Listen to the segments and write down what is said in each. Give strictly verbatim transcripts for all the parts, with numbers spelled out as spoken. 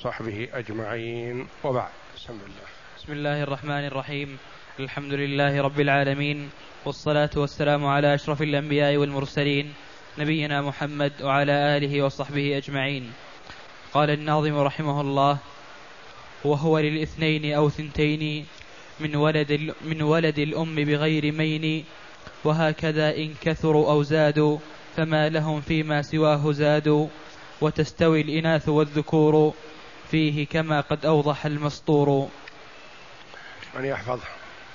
وصحبه أجمعين، وبعد. بسم الله. بسم الله الرحمن الرحيم. الحمد لله رب العالمين، والصلاة والسلام على أشرف الأنبياء والمرسلين، نبينا محمد وعلى آله وصحبه أجمعين. قال الناظم رحمه الله: وهو للاثنين أو ثنتين من ولد, من ولد الأم بغير مين، وهكذا إن كثروا أو زادوا فما لهم فيما سواه زادوا، وتستوي الإناث والذكور فيه كما قد أوضح المسطور. من يحفظها؟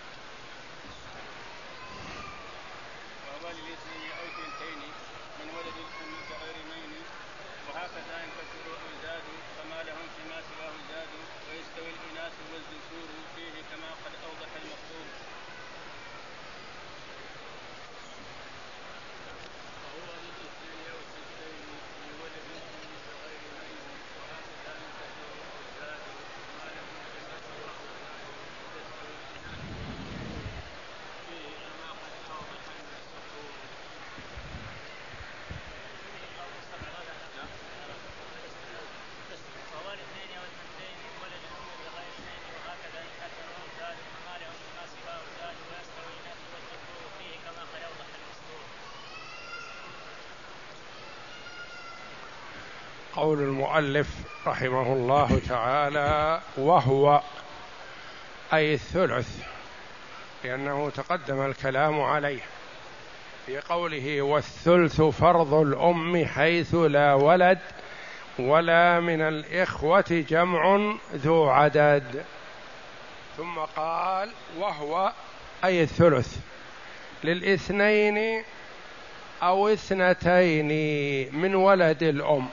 قول المؤلف رحمه الله تعالى: وهو أي الثلث، لأنه تقدم الكلام عليه في قوله: والثلث فرض الأم حيث لا ولد ولا من الإخوة جمع ذو عدد. ثم قال: وهو أي الثلث للاثنين أو اثنتين من ولد الأم.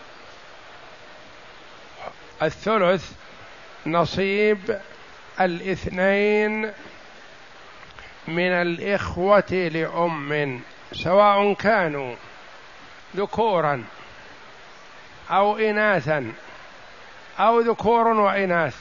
الثلث نصيب الاثنين من الإخوة لأم، سواء كانوا ذكورا أو إناثا أو ذكور وإناث،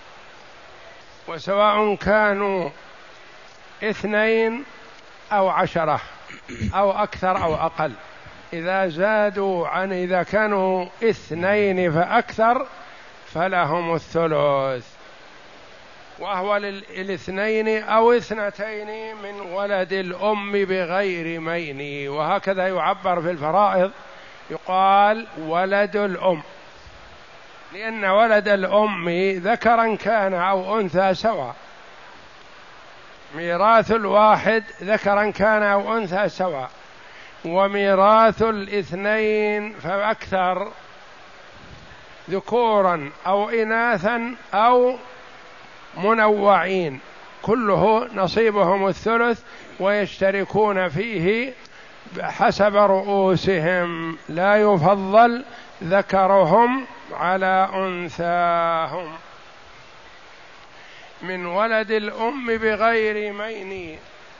وسواء كانوا اثنين أو عشرة أو أكثر أو أقل. إذا زادوا عن إذا كانوا اثنين فأكثر فلهم الثلث. وهو للاثنين أو اثنتين من ولد الأم بغير مين. وهكذا يعبر في الفرائض، يقال ولد الأم، لأن ولد الأم ذكرا كان أو أنثى سواء، ميراث الواحد ذكرا كان أو أنثى سواء، وميراث الاثنين فأكثر ذكورا أو إناثا أو منوعين كله نصيبهم الثلث، ويشتركون فيه حسب رؤوسهم، لا يفضل ذكرهم على أنثاهم. من ولد الأم بغير مين.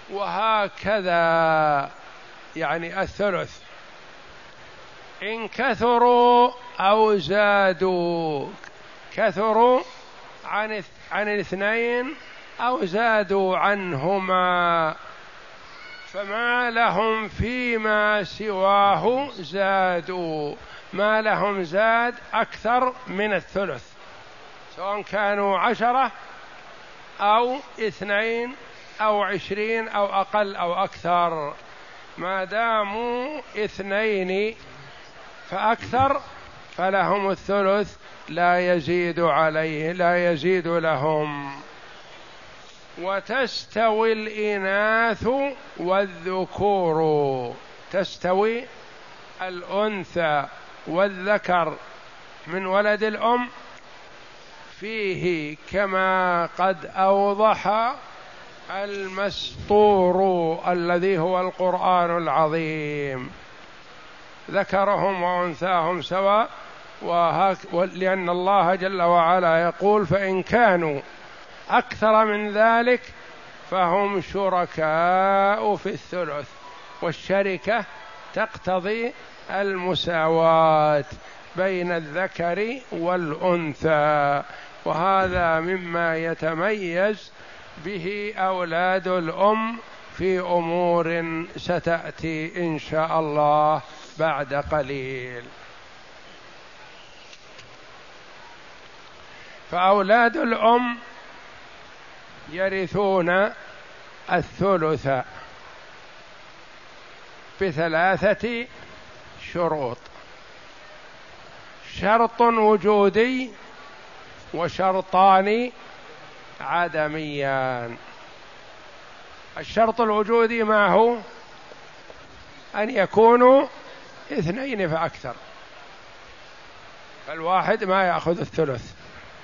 وهكذا يعني الثلث إن كثروا أو زادوا، كثروا عن عن الاثنين أو زادوا عنهما، فما لهم فيما سواه زادوا، ما لهم زاد أكثر من الثلث، سواء كانوا عشرة أو اثنين أو عشرين أو أقل أو أكثر، ما داموا اثنين فأكثر فلهم الثلث، لا يزيد عليه، لا يزيد لهم. وتستوي الإناث والذكور، تستوي الأنثى والذكر من ولد الأم فيه كما قد أوضح المسطور الذي هو القرآن العظيم. ذكرهم وأنثاهم سواء، وهك لأن الله جل وعلا يقول: فإن كانوا أكثر من ذلك فهم شركاء في الثلث، والشركة تقتضي المساواة بين الذكر والأنثى، وهذا مما يتميز به أولاد الأم في أمور ستأتي إن شاء الله بعد قليل. فأولاد الأم يرثون الثلث بثلاثة شروط: شرط وجودي وشرطان عدميان. الشرط الوجودي ما هو؟ أن يكونوا اثنين فأكثر، فالواحد ما يأخذ الثلث،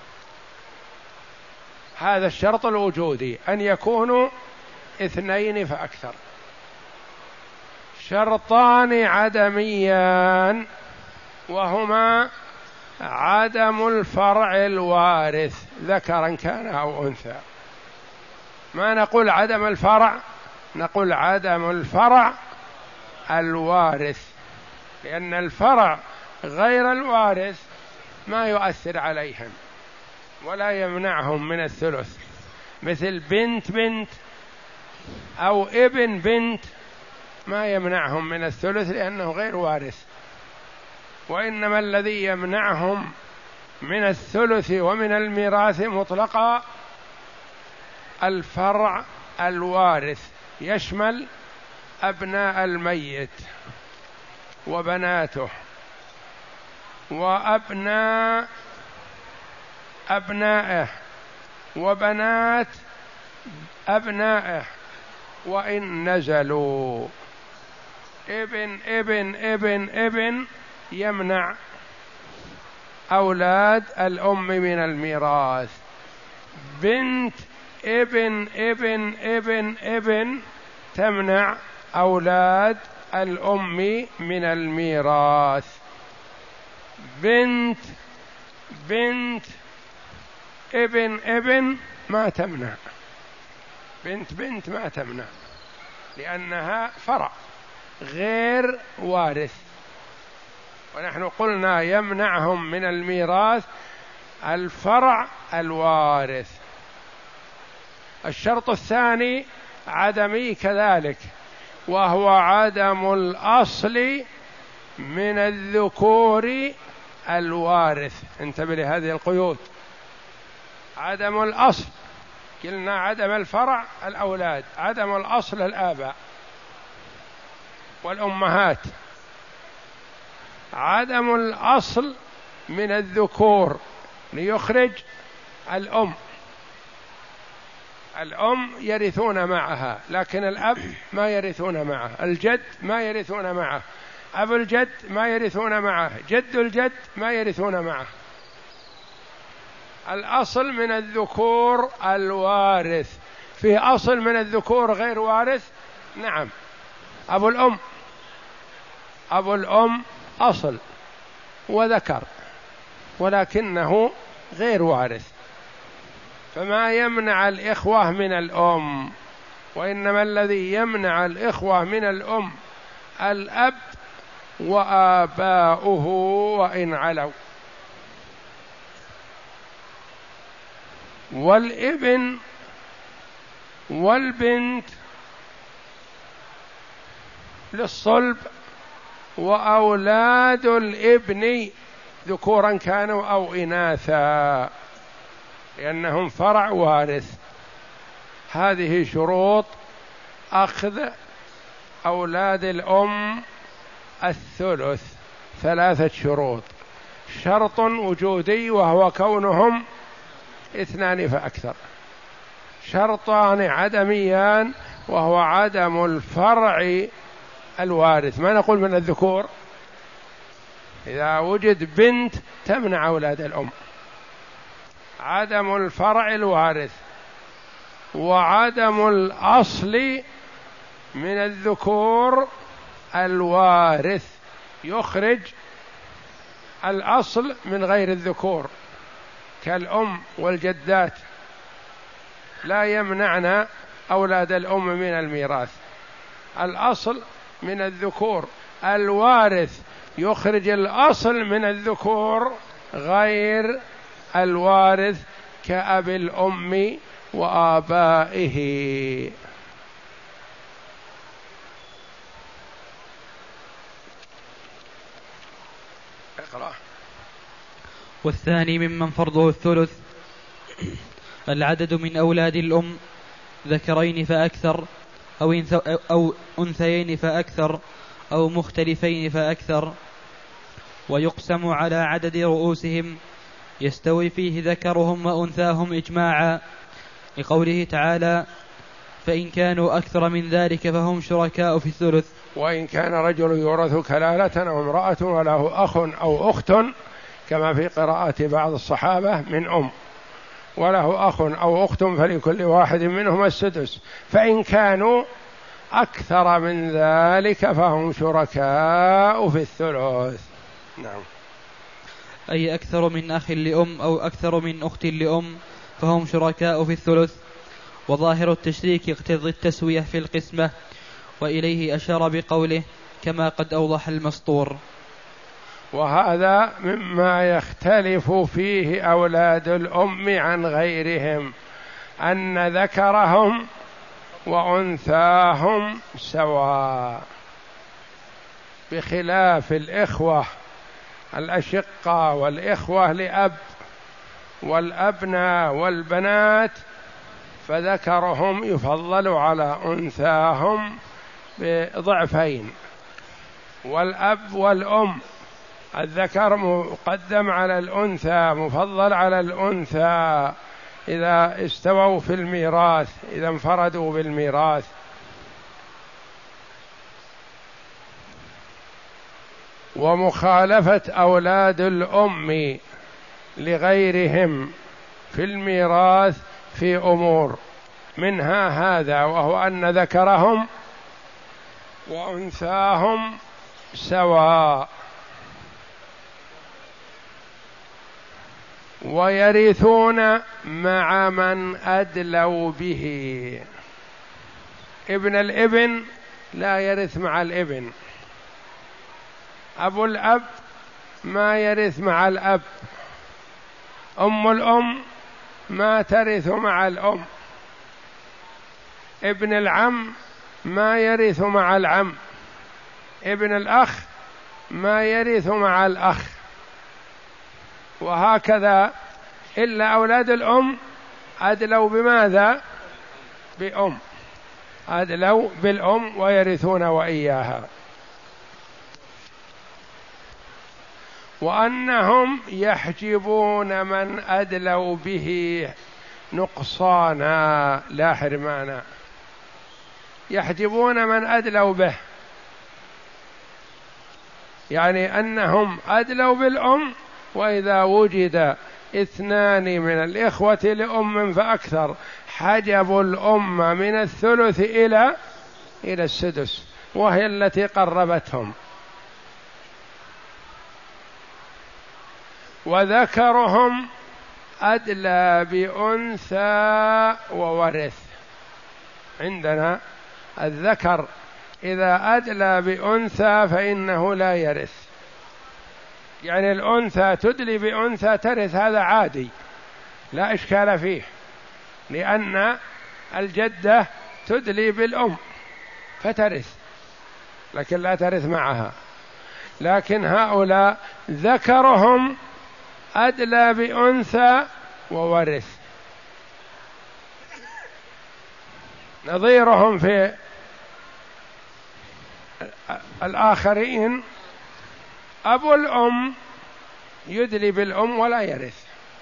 هذا الشرط الوجودي، أن يكونوا اثنين فأكثر. شرطان عدميان وهما عدم الفرع الوارث ذكرا كان أو أنثى. ما نقول عدم الفرع، نقول عدم الفرع الوارث، لأن الفرع غير الوارث ما يؤثر عليهم ولا يمنعهم من الثلث، مثل بنت بنت أو ابن بنت ما يمنعهم من الثلث لأنه غير وارث، وإنما الذي يمنعهم من الثلث ومن الميراث مطلقا الفرع الوارث، يشمل أبناء الميت وبناته وأبناء أبنائه وبنات أبنائه، وإن نزلوا. ابن ابن ابن ابن يمنع أولاد الأم من الميراث، بنت ابن ابن ابن ابن تمنع أولاد الأم من الميراث، بنت بنت ابن ابن ما تمنع، بنت بنت ما تمنع لأنها فرع غير وارث. ونحن قلنا يمنعهم من الميراث الفرع الوارث. الشرط الثاني عدمي كذلك، وهو عدم الأصل من الذكور الوارث. انتبه لهذه القيود: عدم الأصل، قلنا عدم الفرع الأولاد، عدم الأصل الآباء والأمهات، عدم الأصل من الذكور ليخرج الأم. الأم يرثون معها لكن الأب ما يرثون معه، الجد ما يرثون معه، أبو الجد ما يرثون معه، جد الجد ما يرثون معه. الأصل من الذكور الوارث. في أصل من الذكور غير وارث؟ نعم، أبو الأم، أبو الأم أصل وذكر ولكنه غير وارث، فما يمنع الإخوة من الأم، وإنما الذي يمنع الإخوة من الأم الأب وآباؤه وإن علوا. والابن والبنت للصلب، وأولاد الابن ذكورا كانوا أو إناثا لأنهم فرع وارث. هذه شروط أخذ أولاد الأم الثلث، ثلاثة شروط: شرط وجودي وهو كونهم اثنان فأكثر، شرطان عدميان وهو عدم الفرع الوارث، ما نقول من الذكور، إذا وجد بنت تمنع أولاد الأم، عدم الفرع الوارث، وعدم الأصل من الذكور الوارث، يخرج الأصل من غير الذكور كالأم والجدات لا يمنعن أولاد الأم من الميراث. الأصل من الذكور الوارث يخرج الأصل من الذكور غير الوارث كأب الأم وآبائه. اقرأ. والثاني ممن فرضه الثلث العدد من أولاد الأم ذكرين فأكثر أو, أو أنثيين فأكثر أو مختلفين فأكثر. ويقسم على عدد رؤوسهم يستوي فيه ذكرهم وأنثاهم إجماعا، لقوله تعالى: فإن كانوا أكثر من ذلك فهم شركاء في الثلث. وإن كان رجل يورث كلالة أو امرأة وله أخ أو أخت، كما في قراءة بعض الصحابة من أم، وله أخ أو أخت فلكل واحد منهم السدس، فإن كانوا أكثر من ذلك فهم شركاء في الثلث. نعم. أي أكثر من أخ لأم أو أكثر من أخت لأم فهم شركاء في الثلث. وظاهر التشريك يقتضي التسوية في القسمة، وإليه أشار بقوله: كما قد أوضح المسطور. وهذا مما يختلف فيه أولاد الأم عن غيرهم، أن ذكرهم وأنثاهم سواء، بخلاف الإخوة الأشقة والإخوة لأب والأبناء والبنات، فذكرهم يفضل على أنثاهم بضعفين، والأب والأم الذكر مقدم على الأنثى مفضل على الأنثى إذا استووا في الميراث، إذا انفردوا بالميراث. ومخالفة أولاد الأم لغيرهم في الميراث في أمور، منها هذا، وهو أن ذكرهم وأنثاهم سواء، ويرثون مع من أدلوا به. ابن الابن لا يرث مع الابن، أبو الأب ما يرث مع الأب، أم الأم ما ترث مع الأم، ابن العم ما يرث مع العم، ابن الأخ ما يرث مع الأخ، وهكذا. إلا أولاد الأم أدلوا بماذا؟ بأم، أدلوا بالأم ويرثون وإياها. وأنهم يحجبون من أدلوا به نقصانا لا حرمانا، يحجبون من أدلوا به، يعني أنهم أدلوا بالأم، وإذا وجد اثنان من الإخوة لأم فأكثر حجبوا الأم من الثلث إلى إلى السدس، وهي التي قربتهم. وذكرهم أدلى بأنثى وورث. عندنا الذكر إذا أدلى بأنثى فإنه لا يرث، يعني الأنثى تدلي بأنثى ترث، هذا عادي لا إشكال فيه، لأن الجدة تدلي بالأم فترث، لكن لا ترث معها. لكن هؤلاء ذكرهم أدلى بأنثى وورث، نظيرهم في الآخرين أبو الأم يدلي بالأم ولا يرث،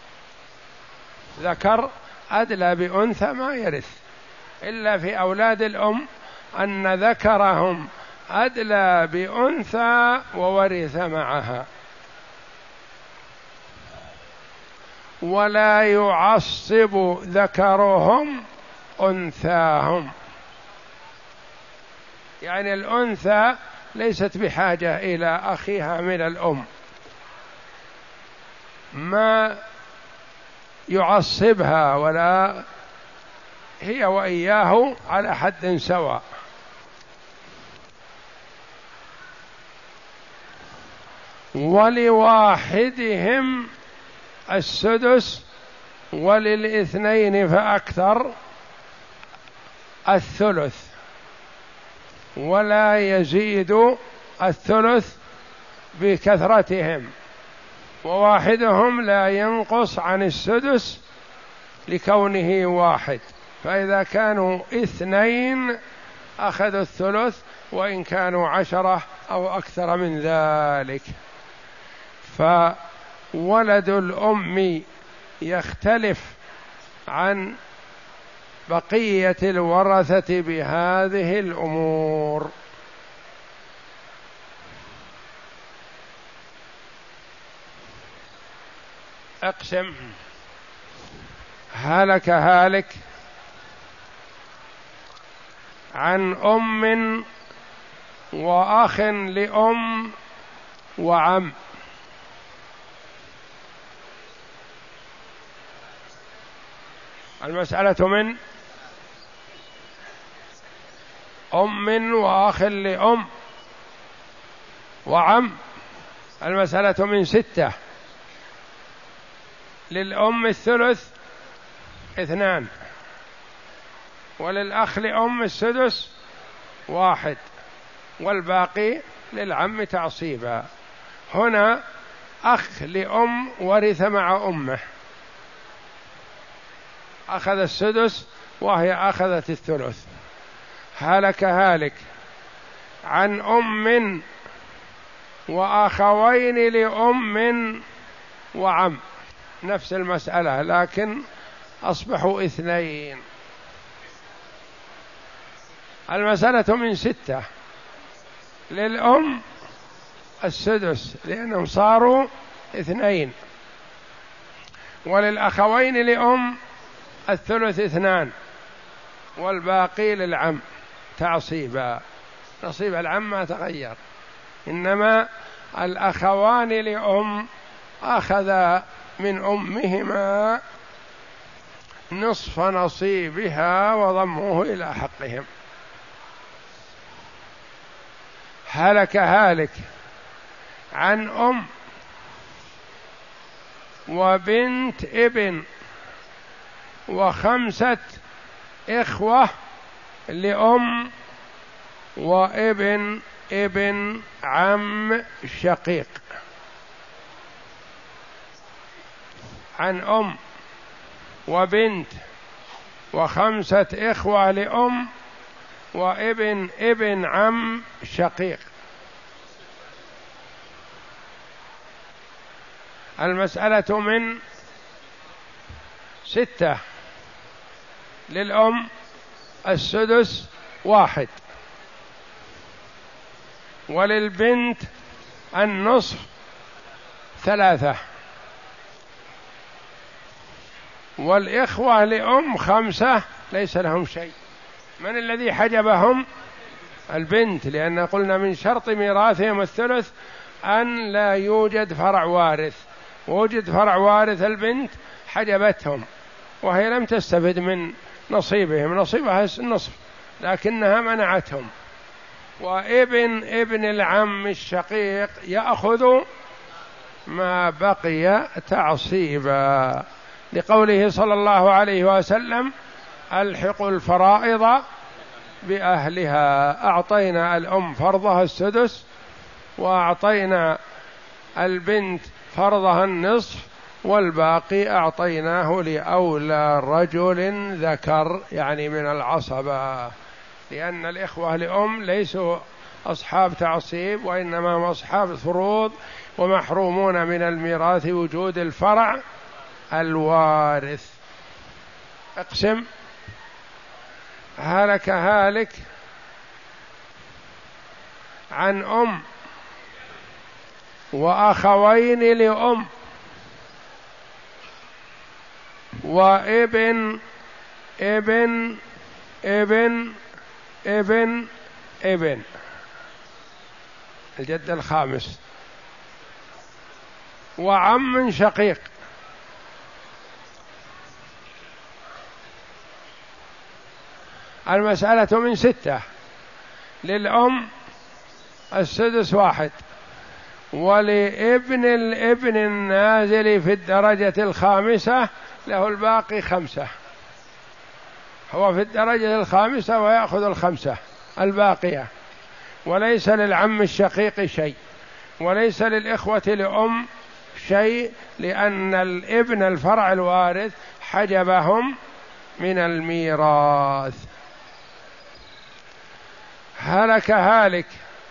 ذكر أدلى بأنثى ما يرث، إلا في أولاد الأم أن ذكرهم أدلى بأنثى وورث معها. ولا يعصب ذكرهم أنثاهم، يعني الأنثى ليست بحاجة إلى أخيها من الأم، ما يعصبها، ولا هي وإياه على حد سواء. ولواحدهم السدس وللاثنين فأكثر الثلث، ولا يزيد الثلث بكثرتهم، وواحدهم لا ينقص عن السدس لكونه واحد، فإذا كانوا اثنين أخذوا الثلث، وإن كانوا عشرة أو أكثر من ذلك. فولد الأم يختلف عن بقية الورثة بهذه الأمور. اقسم. هلك هالك عن أم وأخ لأم وعم. المسألة من أم وأخ لأم وعم. المسألة من ستة. للأم الثلث اثنان، وللأخ لأم السدس واحد، والباقي للعم تعصيبا. هنا أخ لأم ورث مع أمه، أخذ السدس وهي أخذت الثلث. هلك هالك عن أم وأخوين لأم وعم، نفس المسألة لكن أصبحوا اثنين. المسألة من ستة. للأم السدس لأنهم صاروا اثنين، وللأخوين لأم الثلث اثنان، والباقي للعم تعصيبا. نصيب العم ما تغير، إنما الأخوان لأم أخذ من أمهما نصف نصيبها وضموه إلى حقهم. هلك هالك عن أم وبنت ابن وخمسة إخوة لأم وابن ابن عم شقيق. عن أم وبنت وخمسة إخوة لأم وابن ابن عم شقيق. المسألة من ستة. للأم السدس واحد، وللبنت النصف ثلاثة، والإخوة لأم خمسة ليس لهم شيء. من الذي حجبهم؟ البنت، لأن قلنا من شرط ميراثهم الثلث أن لا يوجد فرع وارث، ووجد فرع وارث البنت حجبتهم، وهي لم تستفد من نصيبهم، نصيبها النصف لكنها منعتهم. وابن ابن العم الشقيق يأخذ ما بقي تعصيبا، لقوله صلى الله عليه وسلم: ألحقوا الفرائض بأهلها. أعطينا الأم فرضها السدس، وأعطينا البنت فرضها النصف، والباقي أعطيناه لأولى رجل ذكر، يعني من العصبة، لأن الإخوة لأم ليسوا أصحاب تعصيب، وإنما هم أصحاب فروض ومحرومون من الميراث وجود الفرع الوارث. اقسم. هلك هالك عن أم وأخوين لأم وابن ابن ابن ابن ابن الجد الخامس، وعم شقيق. المسألة من ستة. للأم السدس واحد، ولابن الابن النازل في الدرجة الخامسة له الباقي خمسة، هو في الدرجة الخامسة ويأخذ الخمسة الباقية، وليس للعم الشقيق شيء، وليس للإخوة لأم شيء، لأن الابن الفرع الوارث حجبهم من الميراث. هلك هالك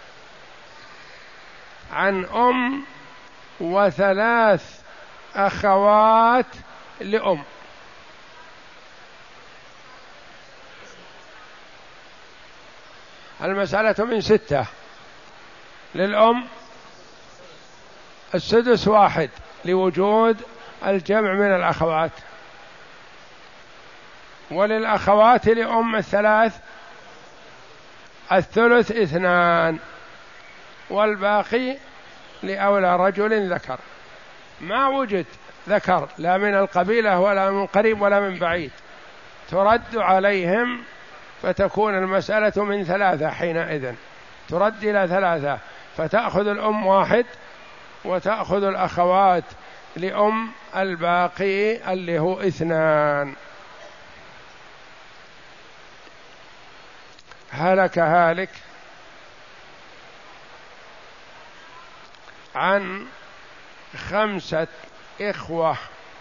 عن أم وثلاث أخوات لأم. المسألة من ستة. للأم السدس واحد لوجود الجمع من الأخوات، وللأخوات لأم الثلاث الثلث اثنان، والباقي لأولى رجل ذكر. ما وجد ذكر لا من القبيلة ولا من قريب ولا من بعيد، ترد عليهم فتكون المسألة من ثلاثة، حينئذ ترد إلى ثلاثة، فتأخذ الأم واحد وتأخذ الأخوات لأم الباقي اللي هو اثنان. هلك هالك عن خمسة إخوة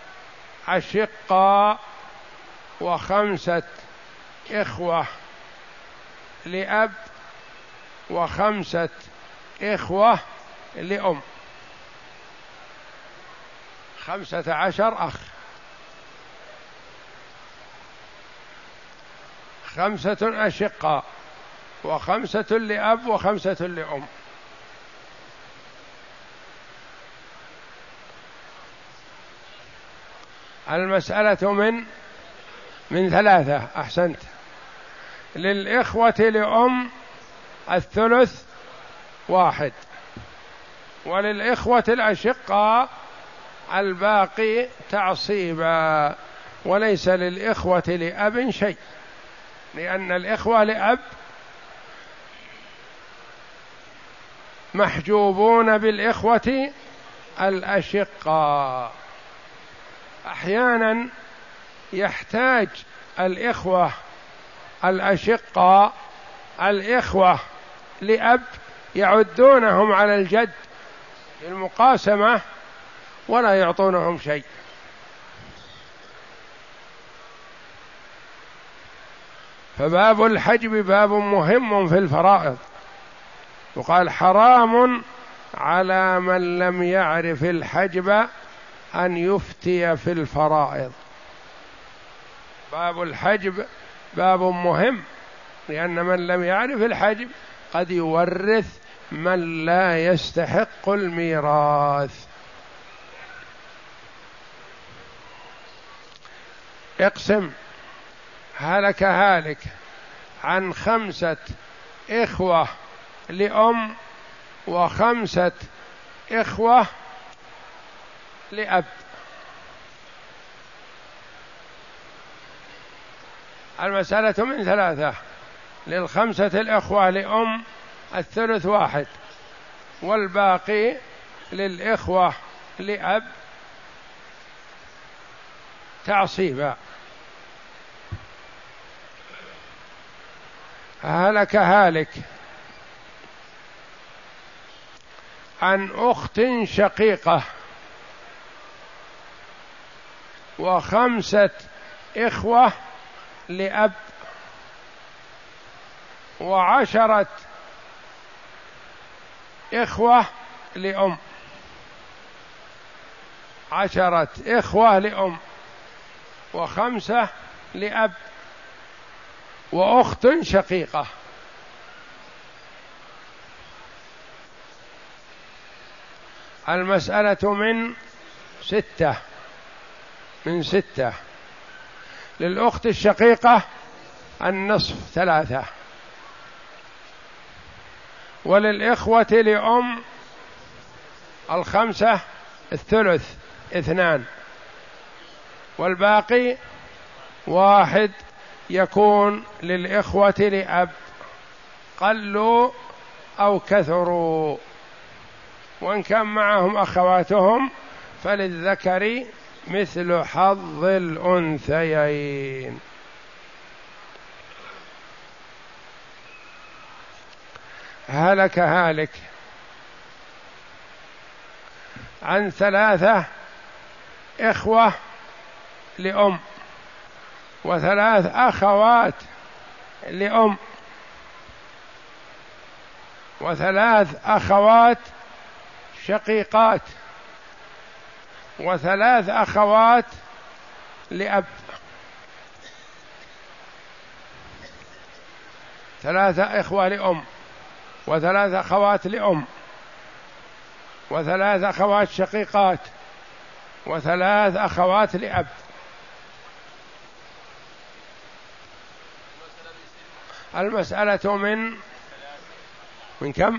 أشقاء وخمسة إخوة لأب وخمسة إخوة لأم، خمسة عشر أخ. خمسة أشقاء وخمسة لأب وخمسة لأم. المسألة من من ثلاثة. أحسنت. للإخوة لأم الثلث واحد، وللإخوة الأشقاء الباقي تعصيبا، وليس للإخوة لأب شيء، لأن الإخوة لأب محجوبون بالإخوة الأشقاء. أحيانا يحتاج الإخوة الأشقاء الإخوة لأب يعدونهم على الجد للمقاسمة ولا يعطونهم شيء. فباب الحجب باب مهم في الفرائض، وقال حرام على من لم يعرف الحجب أن يفتي في الفرائض. باب الحجب باب مهم، لأن من لم يعرف الحجب قد يورث من لا يستحق الميراث. اقسم. هلك هالك عن خمسة إخوة لأم وخمسة إخوة لأب. المسألة من ثلاثة. للخمسة الإخوة لأم الثلث واحد، والباقي للإخوة لأب تعصيبا. هلك هالك عن أخت شقيقة وخمسة إخوة لأب وعشرة إخوة لأم. عشرة إخوة لأم وخمسة لأب وأخت شقيقة. المسألة من ستة. من ستة. للأخت الشقيقة النصف ثلاثة، وللإخوة لأم الخمسة الثلث اثنان، والباقي واحد يكون للإخوة لأب قلوا أو كثروا، وإن كان معهم أخواتهم فللذكر مثل حظ الأنثيين. هلك هالك عن ثلاثة إخوة لأم، وثلاث أخوات لأم، وثلاث أخوات شقيقات، وثلاث أخوات لأب. ثلاثة إخوة لأم، وثلاث أخوات لأم، وثلاث أخوات شقيقات، وثلاث أخوات لأب. المسألة من من كم؟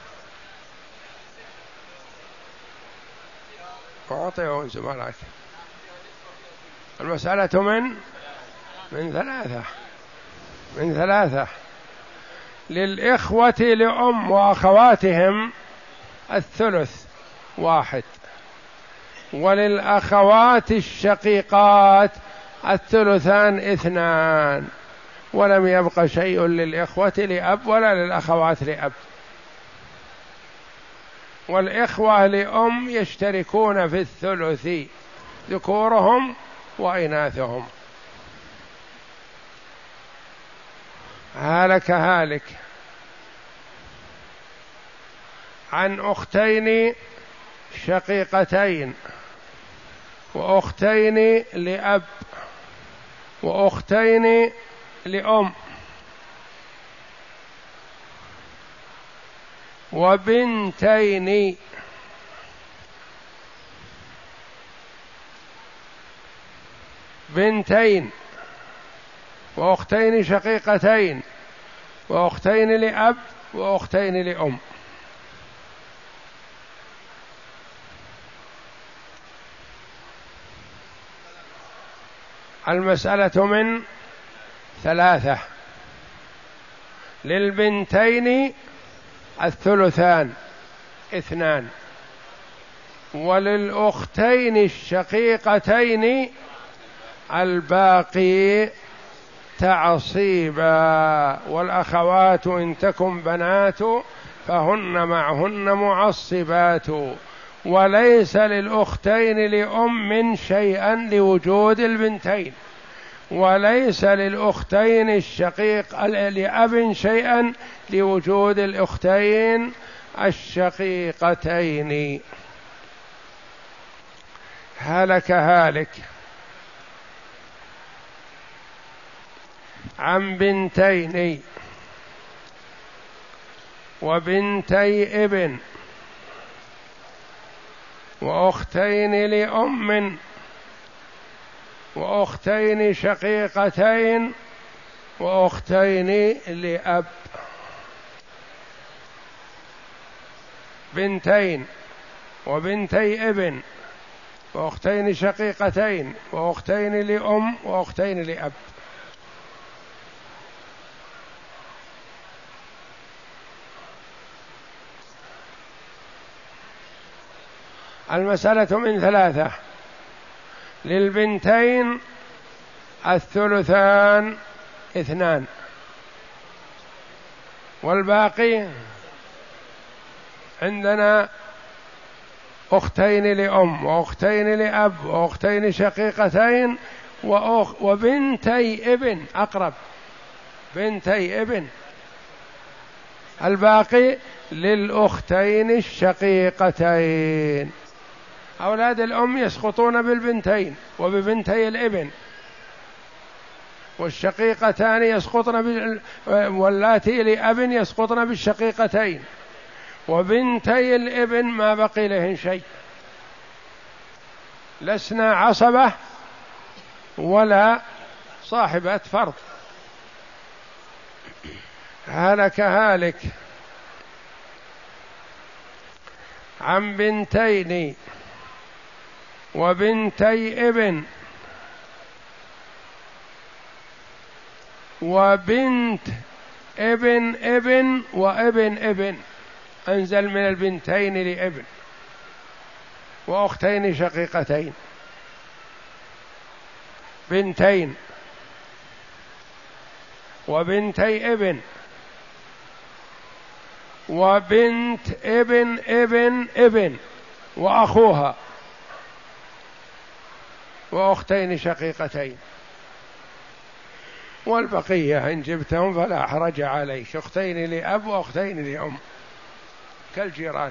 أعطيه زملائك. المسألة من من ثلاثة من ثلاثة للإخوة لأم وأخواتهم الثلث واحد، وللأخوات الشقيقات الثلثان اثنان، ولم يبق شيء للإخوة لأب ولا للأخوات لأب. والإخوة لأم يشتركون في الثلث ذكورهم وإناثهم. هلك هالك عن أختين شقيقتين وأختين لأب وأختين لأم وبنتين بنتين وأختين شقيقتين وأختين لأب وأختين لأم. المسألة من ثلاثة للبنتين الثلثان اثنان، وللأختين الشقيقتين الباقي تعصيبا، والأخوات إن تكن بنات فهن معهن معصبات، وليس للأختين لأم شيئا لوجود البنتين، وليس للأختين الشقيق لأب شيئا لوجود الأختين الشقيقتين. هلك هالك عن بنتين وبنتي ابن وأختين لأم وأختين شقيقتين وأختين لأب. بنتين وبنتي ابن وأختين شقيقتين وأختين لأم وأختين لأب. المسألة من ثلاثة للبنتين الثلثان اثنان، والباقي عندنا أختين لأم وأختين لأب وأختين شقيقتين وأخ وبنتي ابن أقرب بنتي ابن. الباقي للأختين الشقيقتين. أولاد الأم يسقطون بالبنتين وببنتي الابن، والشقيقتان يسقطن بال... واللاتي لأب يسقطن بالشقيقتين، وبنتي الابن ما بقي لهن شيء، لسنا عصبة ولا صاحبة فرض. هلك هالك عن بنتين وبنتي ابن وبنت ابن ابن وابن ابن، أنزل من البنتين لابن، وأختين شقيقتين. بنتين وبنتي ابن وبنت ابن ابن ابن وأخوها وأختين شقيقتين، والبقية إن جبتهم فلا حرج عليك، أختين لأب وأختين لأم كالجيران.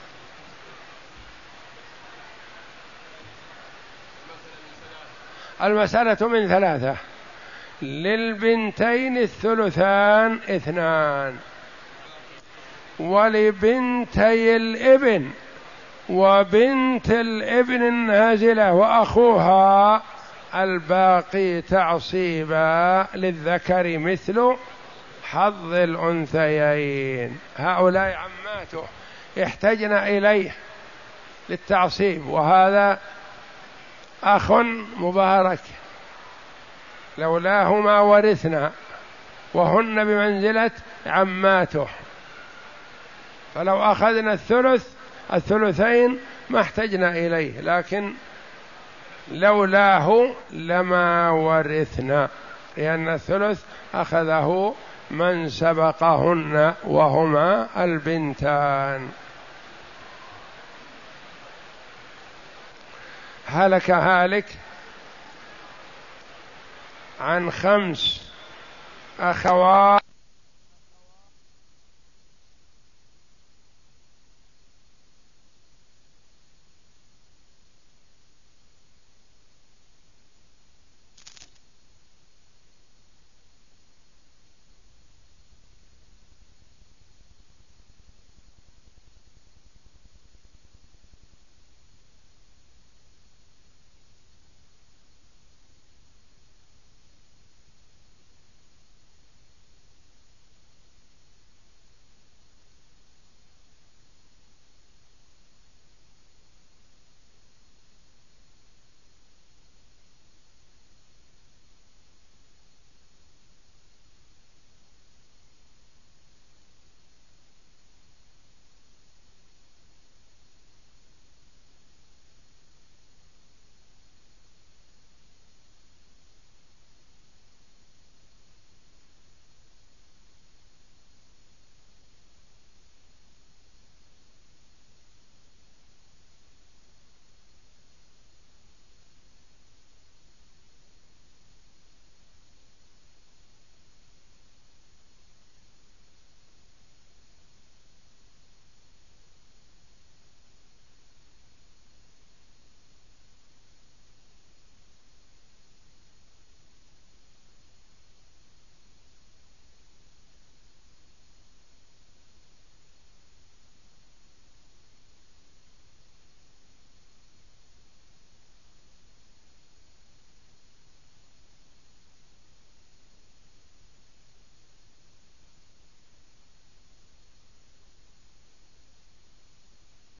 المسألة من ثلاثة: للبنتين الثلثان اثنان، ولبنتي الابن وبنت الابن النازلة وأخوها الباقي تعصيبا للذكر مثل حظ الأنثيين. هؤلاء عماته احتجن إليه للتعصيب، وهذا أخ مبارك لولاهما ورثنا، وهن بمنزلة عماته، فلو أخذنا الثلث الثلثين ما احتجنا إليه، لكن لولاه لما ورثنا، لأن الثلث أخذه من سبقهن وهما البنتان. هلك هالك عن خمس أخوات